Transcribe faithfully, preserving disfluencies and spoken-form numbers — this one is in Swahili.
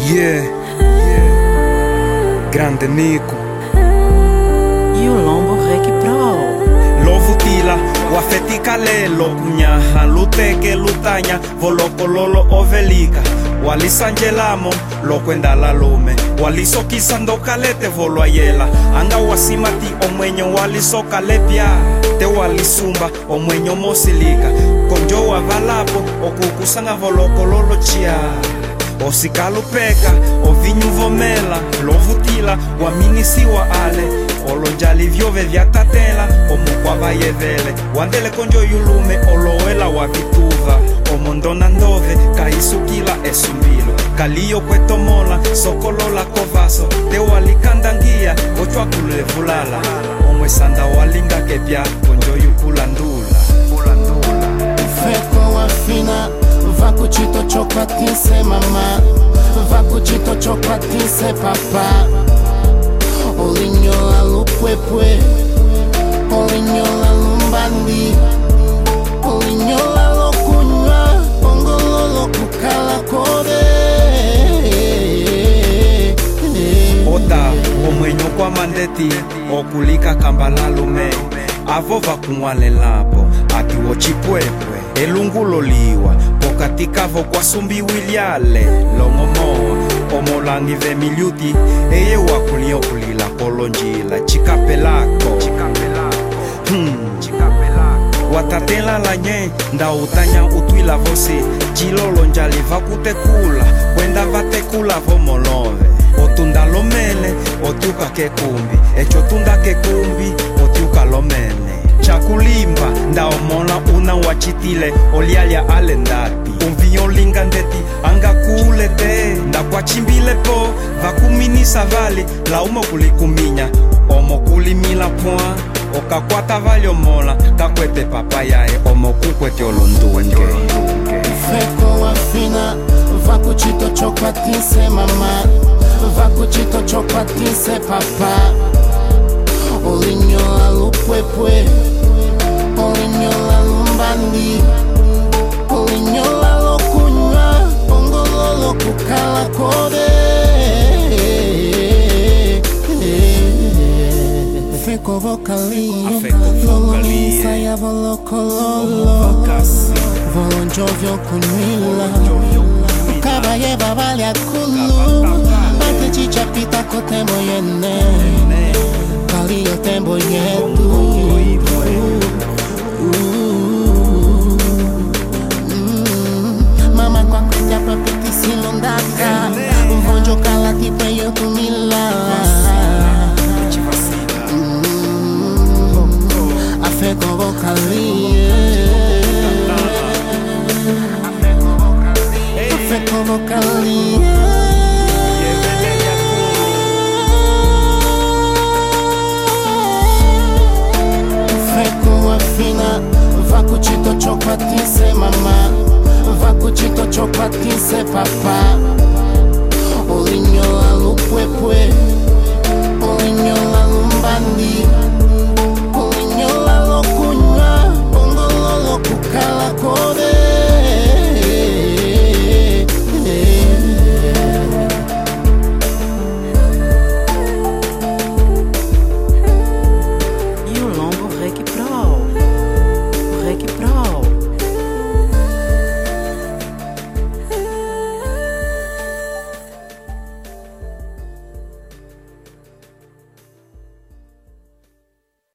Yeah, yeah. Grande Nico E o Lombo Rec Pro Lovu tila, wafeti kalelo Kunyaha luteke lutanya Voloko lolo ovelika Walisanjelamo, loko endala lume Walisokisando kalete volo ayela Anga wasimati omwenyo walisoka lepya Te walisumba omwenyo mosilika Konjo wavalapo, okukusanga voloko lolo chia Osikalo peka, ovinyu vomela Lovutila, waminisi wa ale Olonjali vyove vyatatela Omukwa vayevele Wandele konjo yulume Oloela wavituva Omondona ndove Kaisukila esumbilo Kaliyo kwetomola Sokolola kovaso Te walikandangia Ochwa kulevulala Omwesanda walinga kepya Konjo yukulandula Feko wafina Vakuchito chokatise mama Vakuchito chokatise papa Olinyola lupwepwe Olinyola lumbandi Olinyola lokunywa Ongolo lokukala kode Ota, omwenyo kwa mandeti Okulika kambala lume Avo vakumwale lapo Ati wochipwepwe Elungulo liwa Pokatikavo kwa sumbi wiliale Longomoa Omolangi ve miliuti Eye wakulio kulila polonjila Chikapelako Hmm Watatela la nye Nda utanya utwila vosi Chilolo njali vakutekula Kwenda vatekula vomolove Otunda lomele Otiuka kekumbi Echo tunda kekumbi Otiuka lomele Chakulimba Nda omona una wachitile Olialia alendati Umviyo lingandeti Anga kulete Nda kwa chimbile po Vakuminisa vali La umo kulikuminya Omo kulimila poa Okakwata vali omola Kakwete papayae Omo kukwete olondunge Feko wafina Vakuchito chokatise mama Vakuchito chokatise papa Olinyola lupwepwe Olinyola lumbandi Olinyola lokunywa Ongolo lokukala kode Feko vokalia Volomisa ya volokololo Volonjovyo kunwila Kabaye babali akulu Bate chichapita kote moyene Kalio tembo yetu Mama kwa kwenye papiti silondaka Mvonjo kala tipe yotu mila Afeko vokalie Afeko vokalie Fina Vakuchito chokatise mama Vakuchito chokatise papa Olinyola lupwepwe Olinyola lumbandi Olinyola lokunywa Ongolo lokukala kode